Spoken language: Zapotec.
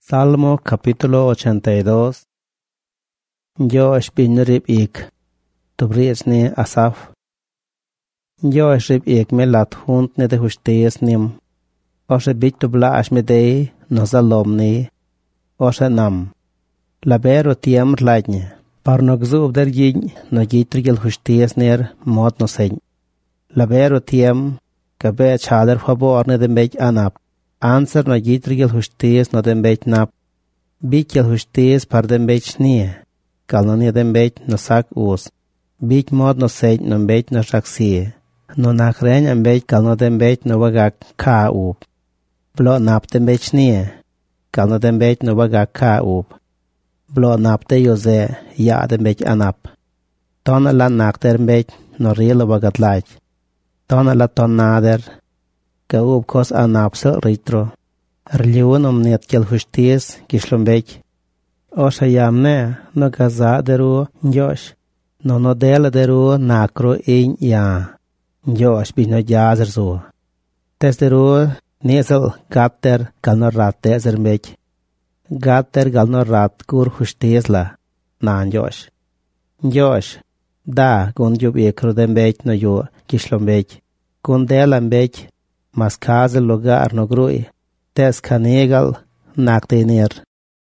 Salmo capítulo 82. Yosh bin rib-ik, tubriesne Asaf. Yosh rib-ik me lat hund ne de hustes nim. Oshe bit tublash me de no zalomni. Oshe nam. Labero tiem rladne. Par no gzub der jing no jitrigel hustes ner mod no sen. Labero tiem kabe chader favor ne de mej anap. Answer no jitrigel hustes no den beit nap. Bikel hustes par den beit snie. Kalnani den beit no sak us. Bik mod no seit no beit no shaksie. No nakren en beit kalno den beit no wagak ka up. Blo nap den beit snie. Kalno den beit no wagak ka up. Blo nap de yoze ya den beit anap. Tona la nak den beit no rilo wagat laich. Tona la ton nader. Ka up kos anapsel ritro. Rliun net kel hustes kislombek. Osha yamne no gaza deru Josh. No del deru nakro in ya. Josh bino jazer zo. Tes deru nesel gatter galno rat dezerbek. Gatter galno rat kur hustes la. Nan Josh. Josh. Da gon jub ekro dembek no yo kislombek. Gon delambek. Mas kazel logar no grui. Tes kanegal nakte ner.